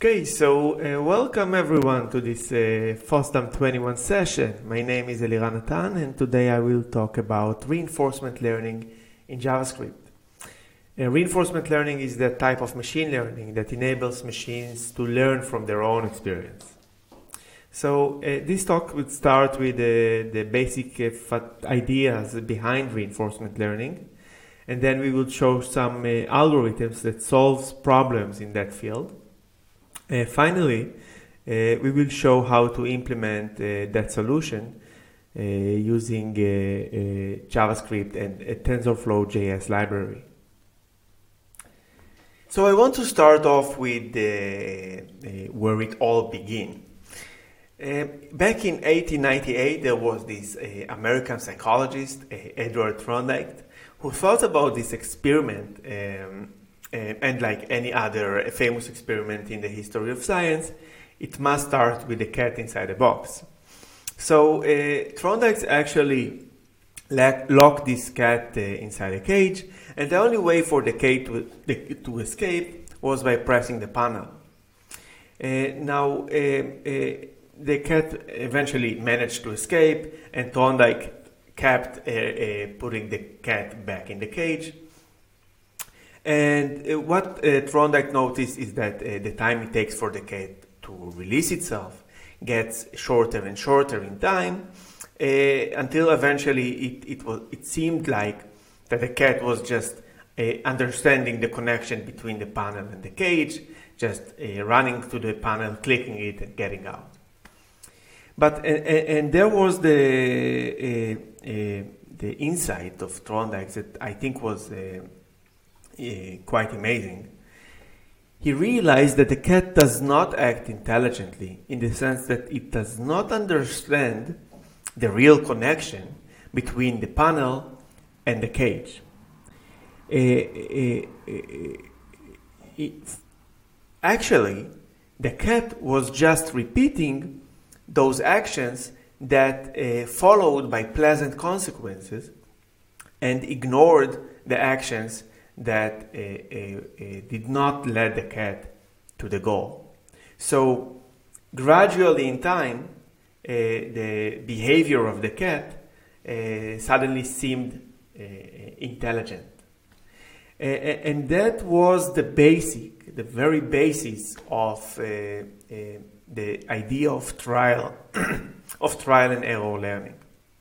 Okay, so welcome everyone to this FOSDEM 21 session. My name is Eliran Natan, and today I will talk about reinforcement learning in JavaScript. Reinforcement learning is the type of machine learning that enables machines to learn from their own experience. So this talk would start with the basic ideas behind reinforcement learning, and then we will show some algorithms that solves problems in that field. Finally, we will show how to implement that solution using JavaScript and a TensorFlow.js library. So I want to start off with where it all began. Back in 1898, there was this American psychologist, Edward Thorndike, who thought about this experiment and like any other famous experiment in the history of science, it must start with a cat inside a box. So Thorndike actually locked this cat inside a cage, and the only way for the cat to escape was by pressing the panel. Now, the cat eventually managed to escape, and Thorndike kept putting the cat back in the cage. And what Thorndike noticed is that the time it takes for the cat to release itself gets shorter and shorter in time until eventually it seemed like that the cat was just understanding the connection between the panel and the cage, just running to the panel, clicking it, and getting out. But and there was the insight of Thorndike that I think was quite amazing. He realized that the cat does not act intelligently in the sense that it does not understand the real connection between the panel and the cage. Actually, the cat was just repeating those actions that followed by pleasant consequences and ignored the actions that did not lead the cat to the goal. So gradually in time, the behavior of the cat suddenly seemed intelligent. And that was the very basis of the idea of trial and error learning.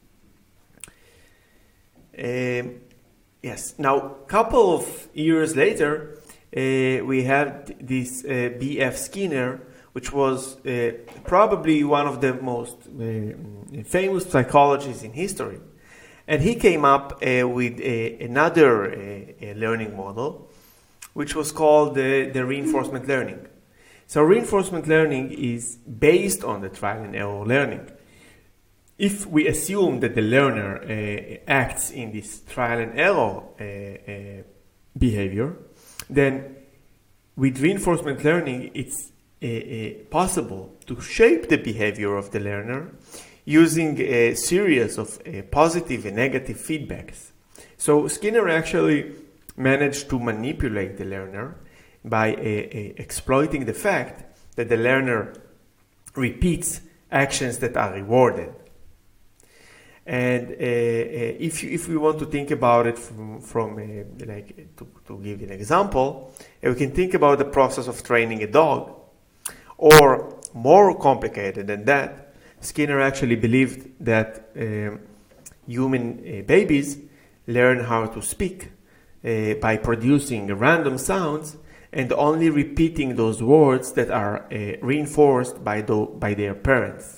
Yes. Now, a couple of years later, we have this B.F. Skinner, which was probably one of the most famous psychologists in history. And he came up with another learning model, which was called the reinforcement learning. So reinforcement learning is based on the trial and error learning. If we assume that the learner acts in this trial and error behavior, then with reinforcement learning, it's possible to shape the behavior of the learner using a series of positive and negative feedbacks. So Skinner actually managed to manipulate the learner by exploiting the fact that the learner repeats actions that are rewarded. And if we want to think about it from like to give an example, we can think about the process of training a dog. Or more complicated than that, Skinner actually believed that human babies learn how to speak by producing random sounds and only repeating those words that are reinforced by their parents.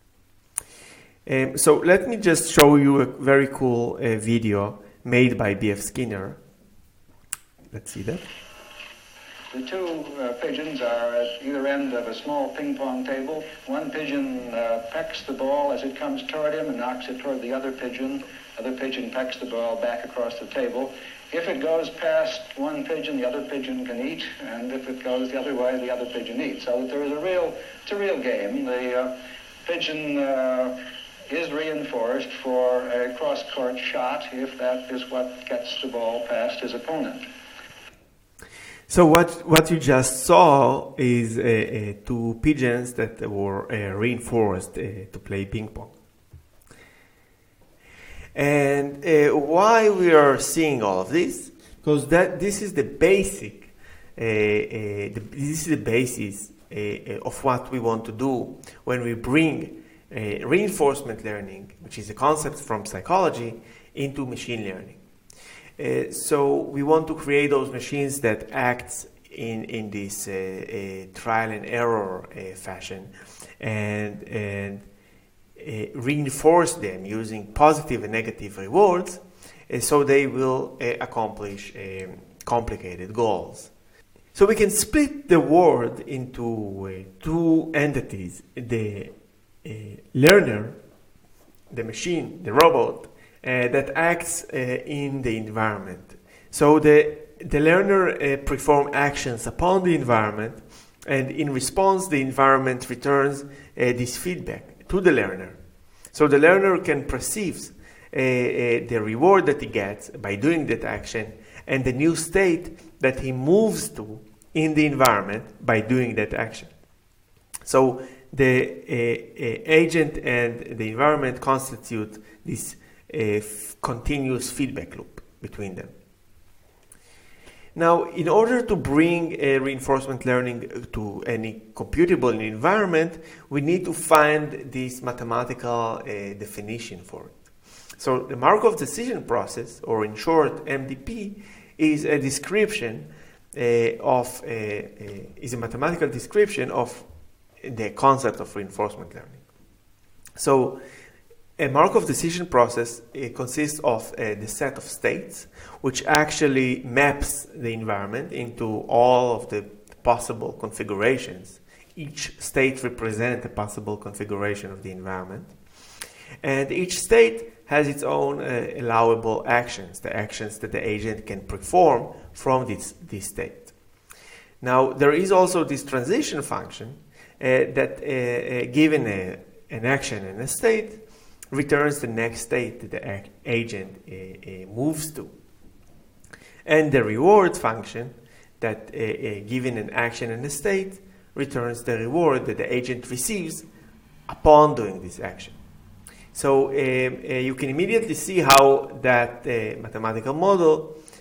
So let me just show you a very cool video made by B.F. Skinner. Let's see that. The two pigeons are at either end of a small ping pong table. One pigeon pecks the ball as it comes toward him and knocks it toward the other pigeon. Other pigeon pecks the ball back across the table. If it goes past one pigeon, the other pigeon can eat, and if it goes the other way, the other pigeon eats. So there is it's a real game. The pigeon is reinforced for a cross-court shot if that is what gets the ball past his opponent. So what you just saw is two pigeons that were reinforced to play ping pong. And why we are seeing all of this? Because this is the basic, this is the basis of what we want to do when we bring reinforcement learning, which is a concept from psychology, into machine learning. So we want to create those machines that act in this trial and error fashion, and reinforce them using positive and negative rewards, so they will accomplish complicated goals. So we can split the world into two entities: the learner, the machine, the robot, that acts in the environment. So the learner performs actions upon the environment, and in response the environment returns this feedback to the learner. So the learner can perceive the reward that he gets by doing that action, and the new state that he moves to in the environment by doing that action. So the agent and the environment constitute this continuous feedback loop between them. Now, in order to bring reinforcement learning to any computable environment, we need to find this mathematical definition for it. So the Markov decision process, or in short MDP, is a description is a mathematical description of the concept of reinforcement learning. So a Markov decision process consists of the set of states, which actually maps the environment into all of the possible configurations. Each state represents a possible configuration of the environment. And each state has its own allowable actions, the actions that the agent can perform from this state. Now, there is also this transition function that, given an action and a state, returns the next state that the agent moves to. And the reward function that, given an action and a state, returns the reward that the agent receives upon doing this action. So you can immediately see how that mathematical model